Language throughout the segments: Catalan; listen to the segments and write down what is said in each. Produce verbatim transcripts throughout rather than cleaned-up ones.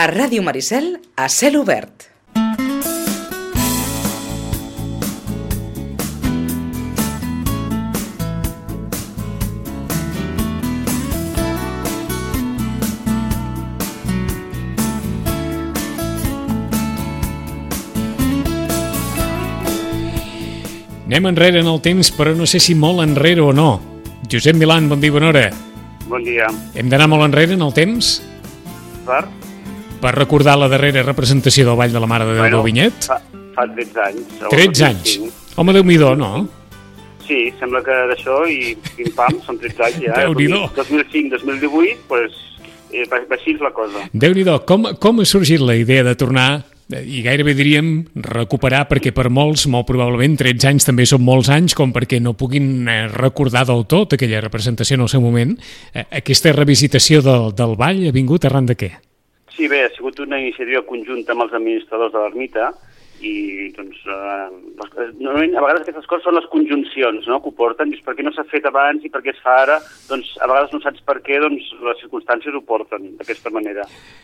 A Ràdio Maricel, a cel obert. Anem enrere en el temps, però no sé si molt enrere o no. Josep Milán, bon dia, bona hora. Bon dia. Hem d'anar molt enrere en el temps? Per? Per recordar la darrera representació del Ball de la Mare de Déu bueno, del Vinyet? Fa, fa tretze anys. tretze anys? Home, Déu-n'hi-do, no? Sí, sembla que d'això i pim-pam, són tretze anys ja. Déu-n'hi-do. dos mil cinc dos mil divuit, doncs, eh, va, va així la cosa. Déu-n'hi-do. Com, com ha sorgit la idea de tornar, i gairebé diríem recuperar, perquè per molts, molt probablement, tretze anys també són molts anys, com perquè no puguin recordar del tot aquella representació en el seu moment. Aquesta revisitació del, del ball ha vingut arran de què? Sí, bé, ha sigut una iniciativa conjunta amb els administradors de l'ermita i, doncs, eh, normalment, a vegades aquestes coses són les conjuncions, no?, que ho porten, dius, per què no s'ha fet abans i per què es fa ara? Doncs a vegades no saps per què, doncs les circumstàncies ho porten d'aquesta manera.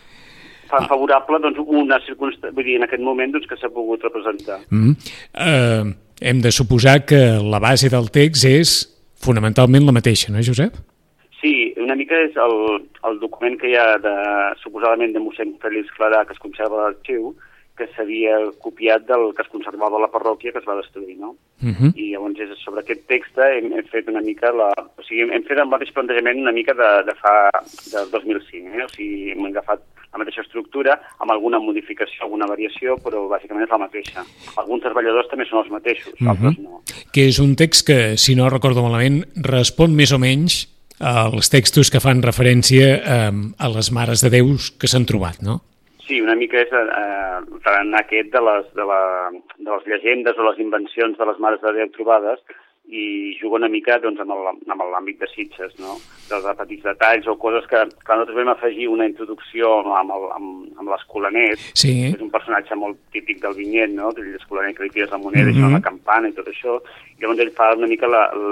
Fan favorable, doncs, una circumstància, vull dir, en aquest moment, doncs, que s'ha pogut representar. Mm. Uh, hem de suposar que la base del text és fonamentalment la mateixa, no, Josep? Sí, una mica és el, el document que hi ha de, suposadament de mossèn Fèlix Clarà, que es conserva a l'arxiu, que s'havia copiat del que es conservava a la parròquia, que es va destruir, no? Uh-huh. I llavors és sobre aquest text hem, hem fet una mica la... O sigui, hem fet el mateix plantejament una mica de, de fa... del dos mil cinc, eh? O sigui, hem agafat la mateixa estructura, amb alguna modificació, alguna variació, però bàsicament és la mateixa. Alguns dels balladors també són els mateixos, uh-huh. altres no. Que és un text que, si no recordo malament, respon més o menys als textos que fan referència eh, a les mares de Déus que s'han trobat, no? Sí, una mica és eh, tarannà aquest de les, de, la, de les llegendes o les invencions de les mares de Déu trobades i juga una mica doncs, amb l'àmbit de Sitges, no? Dels petits detalls o coses que, que nosaltres vam afegir una introducció amb, el, amb, amb l'Escolanet, sí. Que és un personatge molt típic del Vinyet, no? L'Escolanet que li tires la moneda, mm-hmm. i la campana i tot això, i llavors ell fa una mica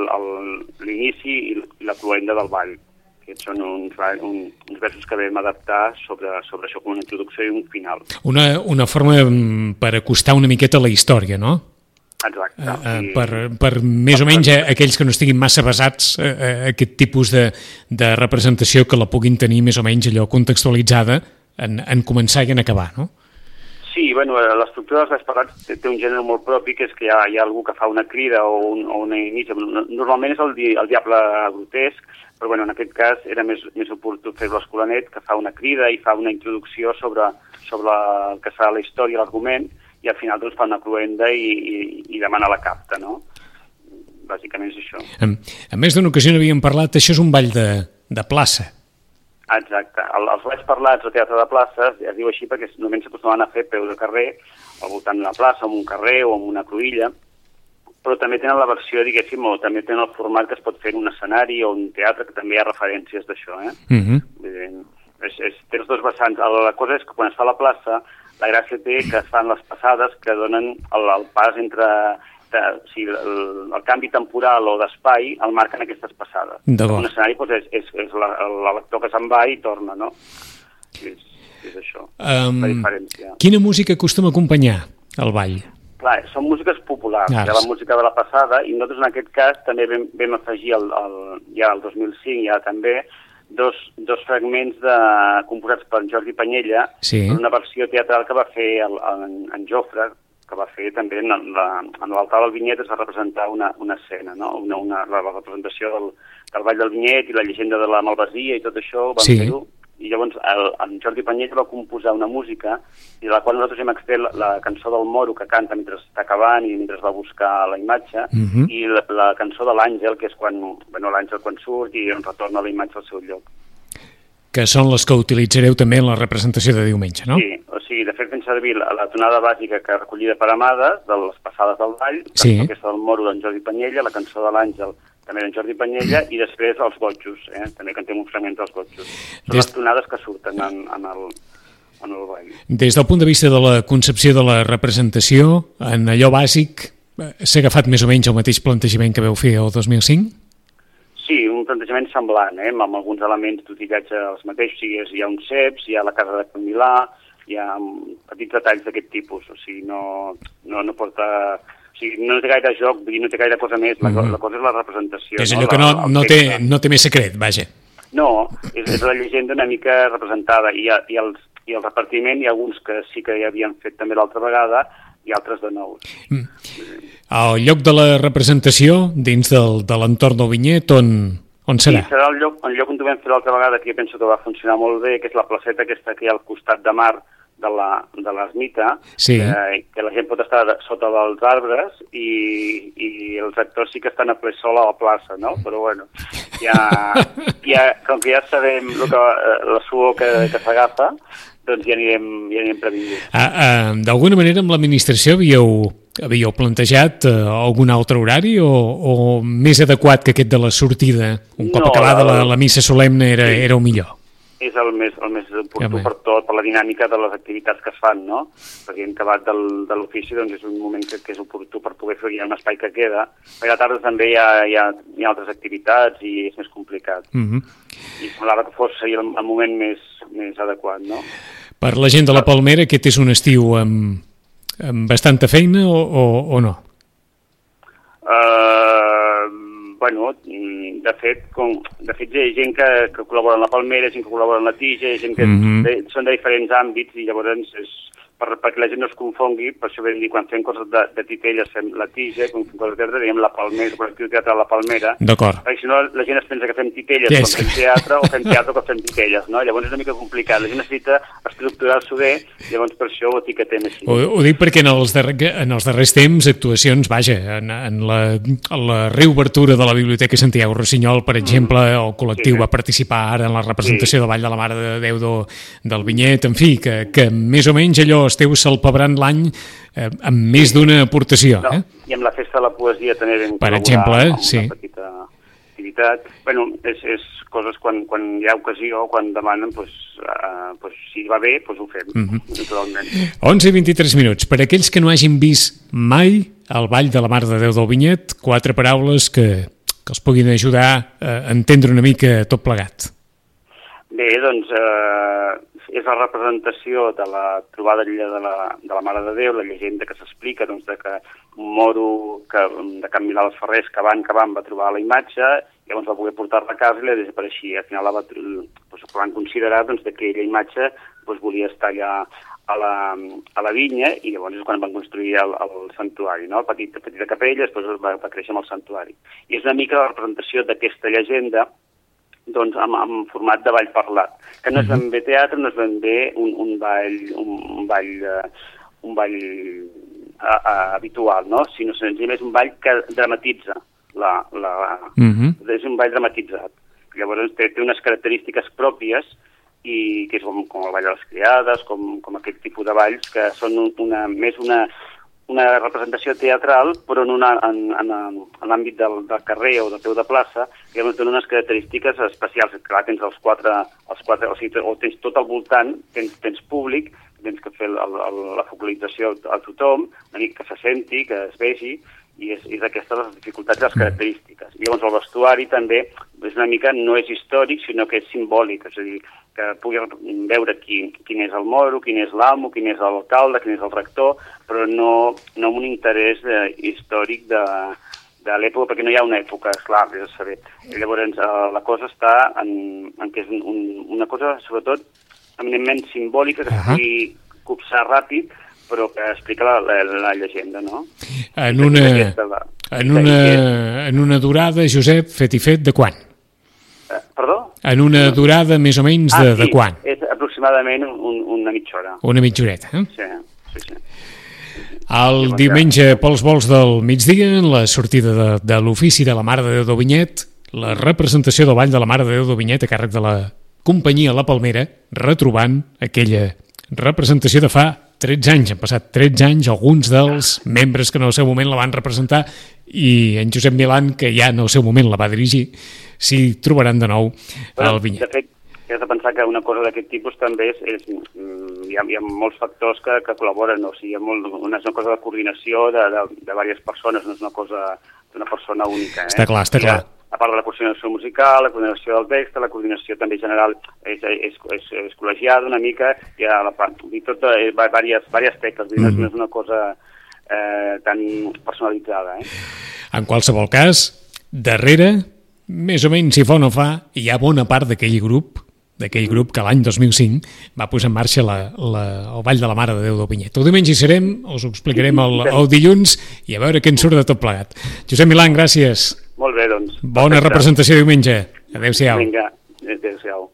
l'inici i la cloenda del ball. Aquests són uns, uns, uns versos que vam adaptar sobre, sobre això com una introducció i un final. Una, una forma per acostar una miqueta la història, no? Exacte. Uh, uh, per, per més o menys a, aquells que no estiguin massa basats a, a aquest tipus de, de representació que la puguin tenir més o menys allò contextualitzada en, en començar i en acabar, no? Sí, bueno, l'estructura dels Vesperats té, té un gènere molt propi, que és que hi ha, hi ha algú que fa una crida o, un, o una inici. Normalment és el, di, el diable grotesc, però bueno, en aquest cas era més, més oportú fer l'Escolanet, que fa una crida i fa una introducció sobre, sobre el que serà la història, l'argument, i al final doncs, fa una cloenda i, i, i demana la capta, no? Bàsicament és això. En, en més d'una ocasió n'havíem parlat, això és un ball de, de plaça. Exacte. El, els balls parlats o teatre de plaça es diu així perquè només s'acostumaven a fer peu de carrer, al voltant d'una plaça, en un carrer o en una cruïlla, però també tenen la versió, diguéssim, o també tenen el format que es pot fer en un escenari o un teatre, que també hi ha referències d'això, eh? Uh-huh. És, és, té els dos vessants. La cosa és que quan es fa a la plaça, la gràcia té que es fan les passades que donen el, el pas entre... De, o sigui, el, el canvi temporal o d'espai el marquen aquestes passades. Un escenari doncs, és, és, és l'actor que se'n va i torna, no? És, és això, um, la diferència. Quina música acostuma a acompanyar el ball? Clar, són músiques populars, ah, la música de la passada, i nosaltres en aquest cas també vam, vam afegir el, el, ja el dos mil cinc, ja també, dos, dos fragments de, composats per Jordi Panyella, sí. Una versió teatral que va fer el, en, en Jofre, que va fer també en l'altar del Vinyet es va representar una, una escena, no? una, una, la, la representació del, del Ball del Vinyet i la llegenda de la Malvasia i tot això, van sí. fer-ho. I llavors el, en Jordi Panyella va composar una música i de la qual nosaltres hem extret la, la cançó del Moro que canta mentre està acabant i mentre va buscar la imatge, uh-huh. i la, la cançó de l'Àngel, que és quan bueno, l'Àngel quan surt i retorna la imatge al seu lloc. Que són les que utilitzareu també en la representació de diumenge, no? Sí, o sigui, de fet fem servir la, la tonada bàsica que recollida per Amades, de les passades del ball, la sí. cançó aquesta del Moro d'en Jordi Panyella, la cançó de l'Àngel també d'en Jordi Panyella, i després els gotxos, eh? També cantem un fragment dels gotxos. Són Des... les tonades que surten en, en, el, en el ball. Des del punt de vista de la concepció de la representació, en allò bàsic, s'ha agafat més o menys el mateix plantejament que veu fer el dos mil cinc? Sí, Sí, un plantejament semblant, eh? amb alguns elements d'utilització els mateixos, o sigui, hi ha uns ceps, hi ha la casa de Can Milà, hi ha petits detalls d'aquest tipus, o sigui, no, no, no porta... O sigui, no té gaire joc, no té gaire cosa més, la, mm-hmm. la cosa és la representació. És allò no? que no, la, no, té, no té més secret, vaja. No, és, és la llegenda una mica representada, i, i, els, i el repartiment hi ha alguns que sí que ja havien fet també l'altra vegada, i altres de nous. Mm. El lloc de la representació, dins del, de l'entorn del vinyet, on, on serà? Sí, serà el lloc, el lloc on ho vam fer l'altra vegada, que jo penso que va funcionar molt bé, que és la placeta aquesta que hi ha al costat de mar de la, de l'ermita, sí. que, que la gent pot estar sota dels arbres i, i els actors sí que estan a ple sol a la plaça, no? Però bueno, ja, ja, com que ja sabem lo que, la suor que, que s'agafa, doncs ja anirem, ja anirem previnguts. Ah, ah, d'alguna manera amb l'administració havíeu, havíeu plantejat eh, algun altre horari o, o més adequat que aquest de la sortida? Un cop no, acabada la, la missa solemne era, sí. era el millor? És el més, el més oportú ja, per tot, per la dinàmica de les activitats que es fan, no? Perquè hem acabat del, de l'ofici, doncs és un moment que, que és oportú per poder fer, hi ha un espai que queda, perquè a la tarda també hi ha, hi ha, hi ha altres activitats i és més complicat. Mm-hmm. I semblava que fos el, el moment més, més adequat, no? Per la gent de la Palmera, aquest és un estiu amb, amb bastanta feina o, o, o no? Uh, bueno, de fet, com, de fet hi ha gent que, que col·labora en la Palmera, gent que col·labora en la Tija, gent que mm-hmm. de, són de diferents àmbits i llavors és, per, perquè la gent no es confongui, per això vam dir, quan fem coses de, de titelles fem la Tija, quan fem coses de teatre diem la Palmera, el col·lectiu teatre la Palmera. D'acord. Perquè si no la gent es pensa que fem titelles yes. quan fem teatre o fem teatre quan fem titelles, no? Llavors és una mica complicat, la gent necessita estructurar-s'ho bé, llavors per això ho etiquetem així. Ho, ho dic perquè en els, darrer, en els darrers temps actuacions, vaja, en, en, la, en la reobertura de la Biblioteca Santiago Rossinyol, per exemple, mm. el col·lectiu sí. va participar ara en la representació sí. de Vall de la Mare de Déu do, del Vinyet, en fi, que, que més o menys allò esteu salpebrant l'any eh, amb més d'una aportació. No, eh? I amb la Festa de la Poesia també vam per exemple, amb sí. una petita activitat. Bueno, és, és coses quan, quan hi ha ocasió, quan demanen, doncs, uh, doncs, si va bé, doncs ho fem, mm-hmm. naturalment. onze i vint-i-tres minuts. Per aquells que no hagin vist mai el Ball de la Mare de Déu del Vinyet, quatre paraules que, que els puguin ajudar a entendre una mica tot plegat. Bé, doncs, eh, és la representació de la trobada de la, de la Mare de Déu, la llegenda que s'explica, doncs, de que un moro que, de Can Milà dels Ferrers, que van, que van, va trobar la imatge, llavors va poder portar-la a casa i la desapareixia. Al final la va, doncs, van considerar doncs, que aquella imatge doncs, volia estar allà a la, a la vinya i llavors és quan van construir el, el santuari, no? Petita, petita capella, després va, va créixer amb el santuari. I és una mica la representació d'aquesta llegenda doncs, amb, amb format de ball parlat, que no és ben bé teatre, no és ben bé un, un ball, un, un ball, uh, un ball uh, uh, habitual, no? Sinó senzillament és un ball que dramatitza, la, la, mm-hmm. és un ball dramatitzat. Llavors té, té unes característiques pròpies i que és com, com el ball de les criades, com, com aquest tipus de balls que són una, més una, una representació teatral, però en, una, en, en, en l'àmbit del, del carrer o del peu de plaça, que tenen unes característiques especials. Clar, tens els quatre, els quatre o, sigui, o tens tot al voltant, tens, tens públic, tens que fer el, el, la focalització a tothom, una mica que se senti, que es vegi, i és, és aquestes les dificultats i les característiques. I llavors el vestuari també és una mica, no és històric, sinó que és simbòlic, és a dir, que pugui veure qui, quin és el moro, quin és l'amo, quin és l'alcalde, quin és el rector, però no, no amb un interès eh, històric de, de l'època, perquè no hi ha una època, esclar, és a saber. I llavors eh, la cosa està en, en que és un, un, una cosa, sobretot, eminentment simbòlica, que es pugui copsar ràpid, però que explica la, la, la llegenda, no? En una, en, una, en una durada, Josep, fet i fet, de quan? Eh, perdó? En una durada més o menys de, ah, sí, de quan? És aproximadament un, una mitja hora. Una mitja horeta, eh? Sí, sí, sí. El sí, diumenge, pels vols del migdia, en la sortida de, de l'ofici de la Mare de Déu del Vinyet, la representació del Ball de la Mare de Déu del Vinyet a càrrec de la companyia La Palmera, retrobant aquella representació de fa tretze anys. Han passat tretze anys, alguns dels membres que en el seu moment la van representar i en Josep Milán, que ja en el seu moment la va dirigir, s'hi trobaran de nou al Vinyet. De fet, has de pensar que una cosa d'aquest tipus també és, és hi, ha, hi ha molts factors que, que col·laboren, o sigui, hi ha molt, una, és una cosa de coordinació de, de, de diverses persones, no és una cosa d'una persona única. Eh? Està clar, està clar. a part de la coordinació musical, la coordinació del text, la coordinació també general és, és, és, és col·legiada una mica, hi ha la part, i tot, eh, diverses, diverses tecles, mm-hmm. no és una cosa eh, tan personalitzada. Eh? En qualsevol cas, darrere, més o menys si fa o no fa, hi ha bona part d'aquell grup, d'aquell grup que l'any dos mil cinc va posar en marxa la, la, el Ball de la Mare de Déu del Pinyet. El diumenge hi serem, us ho explicarem el, el dilluns i a veure què en surt de tot plegat. Josep Milán, gràcies. Molt bé, doncs. Bona Perfecte. Representació diumenge. Adéu-siau. Vinga, adéu-siau.